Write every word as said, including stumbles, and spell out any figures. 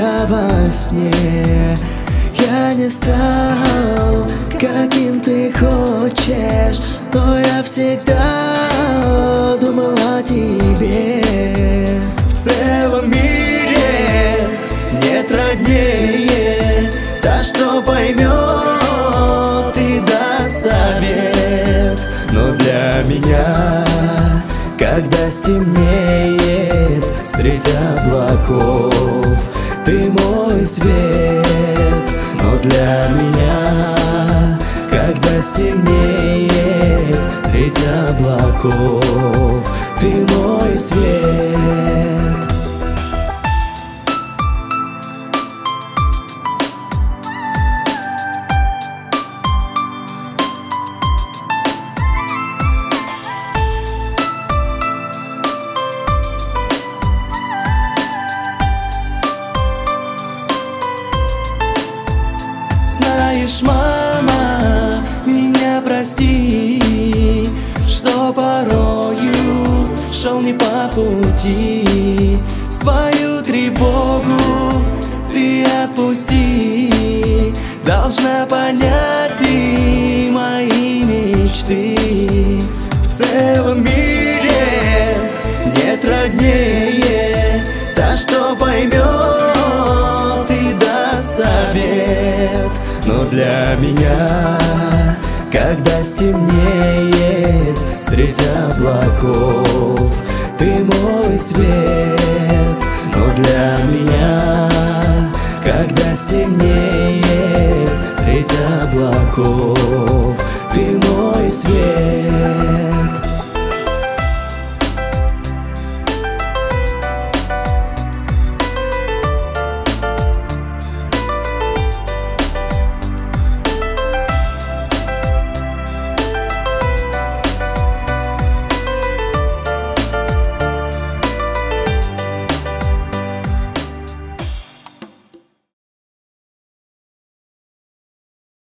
тебя во сне. Я не стал, каким ты хочешь, но я всегда думал о тебе. В целом мире нет роднее та, что поймет и даст совет. Но для меня, когда стемнеет среди облаков, ты мой свет. Но для меня, когда стемнеет среди облаков, ты мой свет. Знаешь, мама, меня прости, что порою шел не по пути. Свою тревогу ты отпусти, должна понять ты мои мечты. В целом мире нет роднее та, что поймет и даст совет. Но для меня, когда стемнеет среди облаков, ты мой свет. Но для меня, когда стемнеет среди облаков, ты мой